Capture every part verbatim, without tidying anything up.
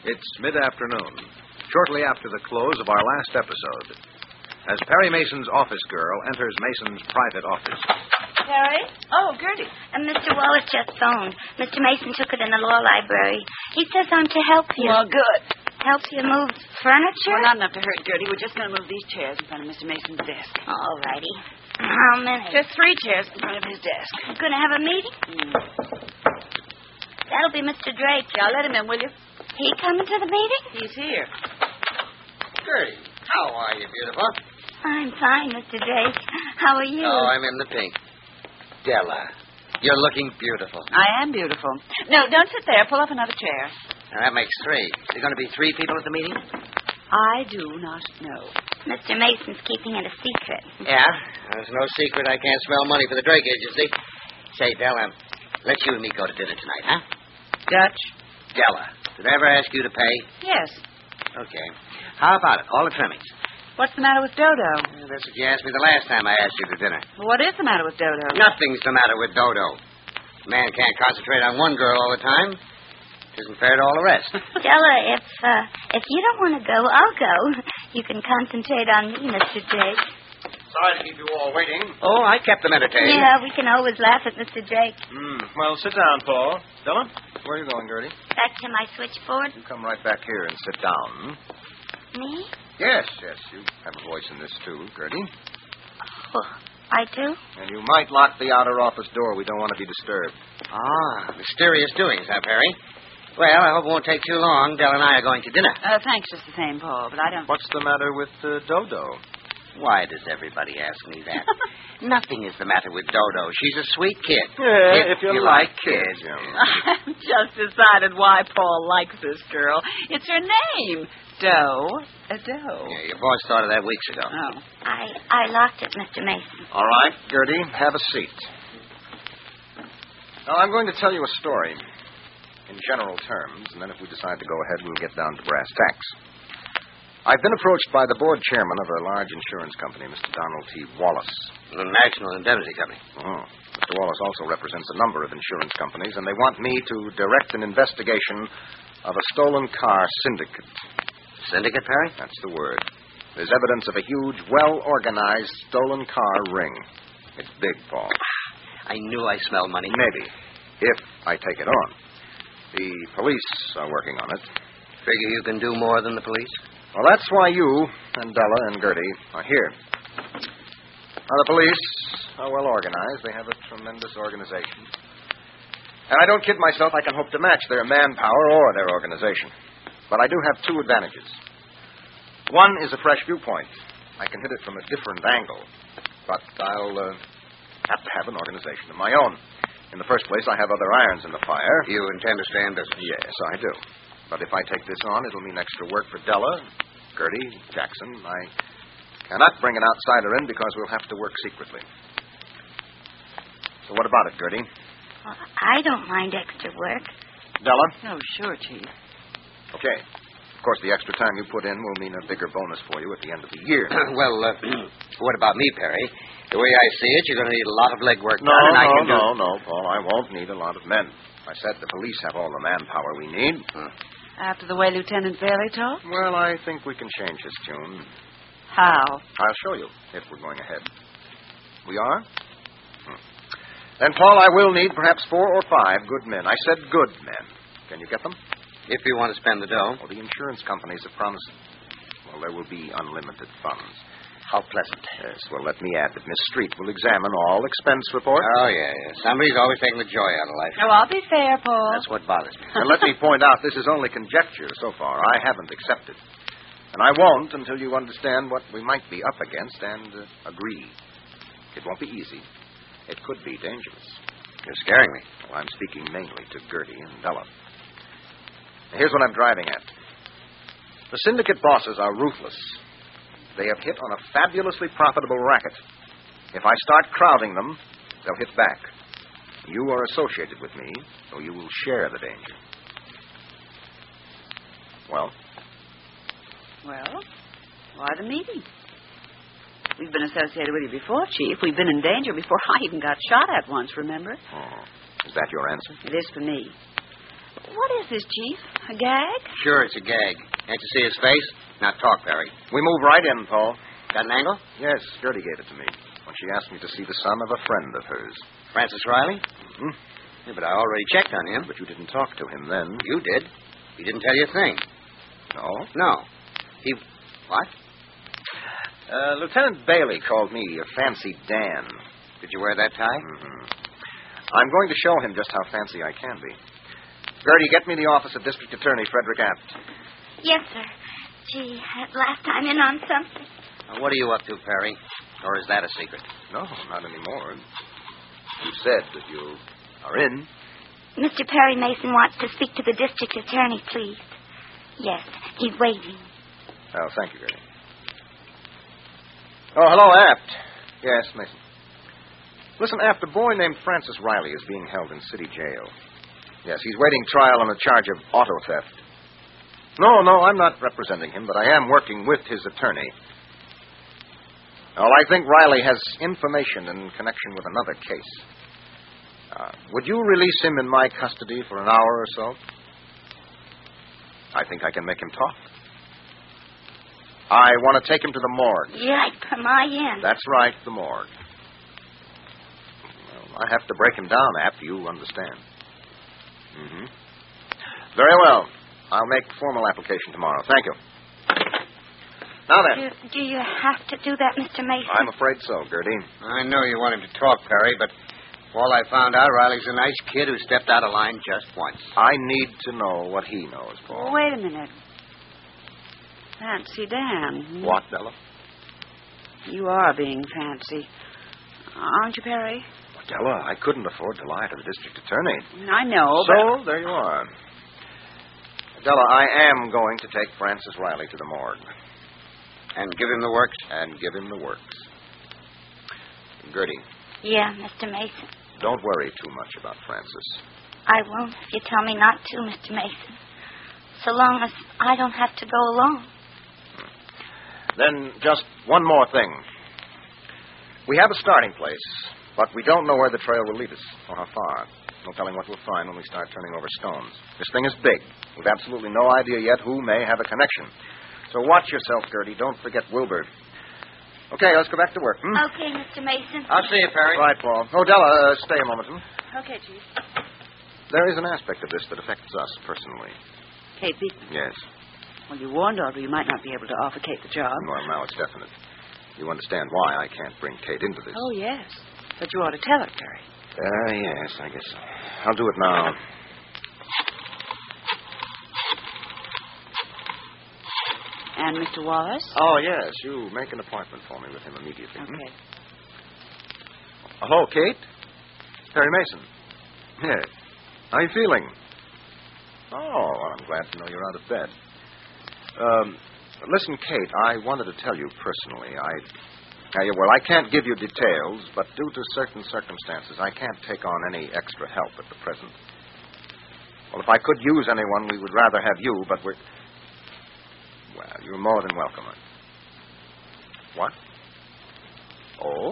It's mid-afternoon, shortly after the close of our last episode, as Perry Mason's office girl enters Mason's private office. Perry? Oh, Gertie. And Mister Wallace just phoned. Mister Mason took it in the law library. He says I'm to help you. Well, good. Help you move furniture? Well, not enough to hurt Gertie. We're just going to move these chairs in front of Mister Mason's desk. All righty. How many? Just three chairs in front of his desk. You going to have a meeting? Mm. That'll be Mister Drake. Yeah, let him in, will you? He coming to the meeting? He's here. Gertie, how are you, beautiful? I'm fine, Mister Drake. How are you? Oh, I'm in the pink. Della, you're looking beautiful. I am beautiful. No, don't sit there. Pull up another chair. Now, that makes three. There going to be three people at the meeting? I do not know. Mister Mason's keeping it a secret. Yeah, there's no secret I can't smell money for the Drake Agency. Say, Della, let you and me go to dinner tonight, huh? Dutch? Della, did I ever ask you to pay? Yes. Okay. How about it? All the trimmings. What's the matter with Dodo? Well, that's what you asked me the last time I asked you to dinner. Well, what is the matter with Dodo? Nothing's the matter with Dodo. A man can't concentrate on one girl all the time. It isn't fair to all the rest. Della, if uh, if you don't want to go, I'll go. You can concentrate on me, Mister Drake. Sorry to keep you all waiting. Oh, I kept them entertained. Yeah, we can always laugh at Mister Drake. Mm, well, sit down, Paul. Della, where are you going, Gertie? Back to my switchboard. You come right back here and sit down. Me? Yes, yes, you have a voice in this, too, Gertie. Oh, I do? And you might lock the outer office door. We don't want to be disturbed. Ah, mysterious doings, huh, Perry? Well, I hope it won't take too long. Della and I are going to dinner. Uh, thanks just the same, Paul, but I don't... What's the matter with uh, Dodo? Why does everybody ask me that? Nothing is the matter with Dodo. She's a sweet kid. Yeah, if, if you, you like kids. You know. I've just decided why Paul likes this girl. It's her name. Doe. A doe. Yeah, your boss thought of that weeks ago. Oh. I, I locked it, Mister Mason. All right, Gertie, have a seat. Now, I'm going to tell you a story in general terms, and then if we decide to go ahead, we'll get down to brass tacks. I've been approached by the board chairman of a large insurance company, Mister Donald T. Wallace. The National Indemnity Company. Oh. Mister Wallace also represents a number of insurance companies, and they want me to direct an investigation of a stolen car syndicate. Syndicate, Perry? That's the word. There's evidence of a huge, well-organized stolen car ring. It's big, Paul. I knew I smelled money. Maybe, if I take it on. The police are working on it. Figure you can do more than the police? Well, that's why you and Della and Gertie are here. Now, the police are well organized. They have a tremendous organization. And I don't kid myself, I can hope to match their manpower or their organization. But I do have two advantages. One is a fresh viewpoint. I can hit it from a different angle. But I'll uh, have to have an organization of my own. In the first place, I have other irons in the fire. You intend to stay in business? Yes, I do. But if I take this on, it'll mean extra work for Della, Gertie, Jackson. I cannot bring an outsider in because we'll have to work secretly. So what about it, Gertie? Well, I don't mind extra work. Della? Oh, sure, Chief. Okay. Of course, the extra time you put in will mean a bigger bonus for you at the end of the year. well, uh, what about me, Perry? The way I see it, you're going to need a lot of legwork no, done, and no, I can do... No, no, no, Paul. I won't need a lot of men. I said the police have all the manpower we need. Hmm. After the way Lieutenant Bailey talked? Well, I think we can change his tune. How? I'll show you if we're going ahead. We are? Hmm. Then, Paul, I will need perhaps four or five good men. I said good men. Can you get them? If you want to spend the dough. Well, the insurance companies have promised. Well, there will be unlimited funds. How pleasant. Yes, well, let me add that Miss Street will examine all expense reports. Oh, yeah, yeah. Somebody's always taking the joy out of life. Oh, I'll be fair, Paul. That's what bothers me. And let me point out, this is only conjecture so far. I haven't accepted. And I won't until you understand what we might be up against and uh, agree. It won't be easy. It could be dangerous. You're scaring me. Well, I'm speaking mainly to Gertie and Della. Here's what I'm driving at. The syndicate bosses are ruthless. They have hit on a fabulously profitable racket. If I start crowding them, they'll hit back. You are associated with me, so you will share the danger. Well? Well, why the meeting? We've been associated with you before, Chief. We've been in danger before I even got shot at once, remember? Oh. Is that your answer? It is for me. What is this, Chief? A gag? Sure, it's a gag. Can't you see his face? Now talk, Perry. We move right in, Paul. Got an angle? Yes, Gertie gave it to me when she asked me to see the son of a friend of hers. Francis Riley? Hmm? Yeah, but I already checked on him. But you didn't talk to him then. You did. He didn't tell you a thing. No? No. He... What? Uh, Lieutenant Bailey called me a fancy Dan. Did you wear that tie? Mm-hmm. I'm going to show him just how fancy I can be. Gertie, get me the office of District Attorney Frederick Apt. Yes, sir. Gee, at last I'm in on something. Now, what are you up to, Perry? Or is that a secret? No, not anymore. You said that you are in. Mister Perry Mason wants to speak to the district attorney, please. Yes, he's waiting. Oh, thank you, Gertie. Oh, hello, Apt. Yes, Mason. Listen, Apt, a boy named Francis Riley is being held in city jail. Yes, he's waiting trial on a charge of auto theft. No, no, I'm not representing him, but I am working with his attorney. Well, I think Riley has information in connection with another case. Uh, would you release him in my custody for an hour or so? I think I can make him talk. I want to take him to the morgue. Right for my end. That's right, the morgue. Well, I have to break him down, Apt, you understand. Mm-hmm. Very well. I'll make formal application tomorrow. Thank you. Now then. Do, do you have to do that, Mister Mason? I'm afraid so, Gertie. I know you want him to talk, Perry, but all I found out, Riley's a nice kid who stepped out of line just once. I need to know what he knows, Paul. Oh, wait a minute. Fancy Dan. What, Della? You are being fancy. Aren't you, Perry? Well, Della, I couldn't afford to lie to the district attorney. I know, So, there you are. Della, I am going to take Francis Riley to the morgue. And give him the works? And give him the works. Gertie. Yeah, Mister Mason. Don't worry too much about Francis. I won't if you tell me not to, Mister Mason. So long as I don't have to go alone. Then just one more thing. We have a starting place, but we don't know where the trail will lead us or how far. No telling what we'll find when we start turning over stones. This thing is big. We've absolutely no idea yet who may have a connection. So watch yourself, Gertie. Don't forget Wilbur. Okay, let's go back to work. Hmm? Okay, Mister Mason. I'll see you, Perry. Right, Paul. Oh, Della, uh, stay a moment. Hmm? Okay, Chief. There is an aspect of this that affects us personally. Kate Beekman. Yes. Well, you warned Audrey you might not be able to offer Kate the job. Well, now it's definite. You understand why I can't bring Kate into this. Oh, yes. But you ought to tell her, Perry. Uh, yes, I guess so. I'll do it now. And Mister Wallace? Oh, yes. You make an appointment for me with him immediately. Okay. Hmm? Hello, Kate? Perry Mason. Yes. How are you feeling? Oh, well, I'm glad to know you're out of bed. Um, listen, Kate, I wanted to tell you personally. I, I, well, I can't give you details, but due to certain circumstances, I can't take on any extra help at the present. Well, if I could use anyone, we would rather have you, but we're... Well, you're more than welcome. What? Oh?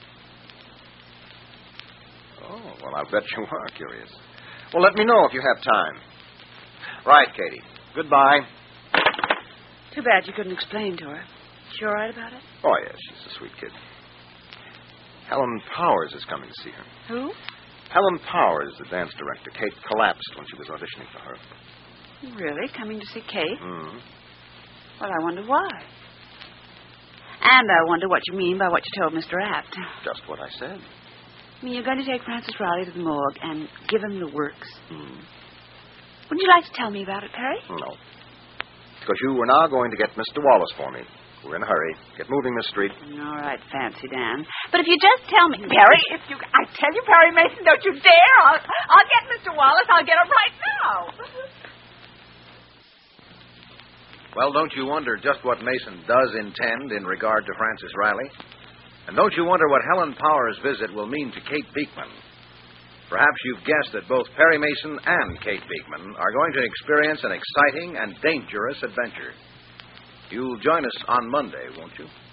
Oh, well, I'll bet you are curious. Well, let me know if you have time. Right, Katie. Goodbye. Too bad you couldn't explain to her. She all right about it? Oh, yes, she's a sweet kid. Helen Powers is coming to see her. Who? Helen Powers, the dance director. Kate collapsed when she was auditioning for her. Really? Coming to see Kate? Mm-hmm. Well, I wonder why. And I wonder what you mean by what you told Mister Apt. Just what I said. I mean, you're going to take Francis Riley to the morgue and give him the works. Mm. Wouldn't you like to tell me about it, Perry? No. Because you were now going to get Mister Wallace for me. We're in a hurry. Get moving, Miss Street. All right, Fancy Dan. But if you just tell me... Perry, if you... I tell you, Perry Mason, don't you dare. I'll, I'll get Mister Wallace. I'll get him right now. Well, don't you wonder just what Mason does intend in regard to Francis Riley? And don't you wonder what Helen Powers' visit will mean to Kate Beekman? Perhaps you've guessed that both Perry Mason and Kate Beekman are going to experience an exciting and dangerous adventure. You'll join us on Monday, won't you?